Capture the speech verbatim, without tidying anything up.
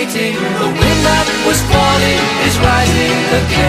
waiting. The wind that was falling is rising again.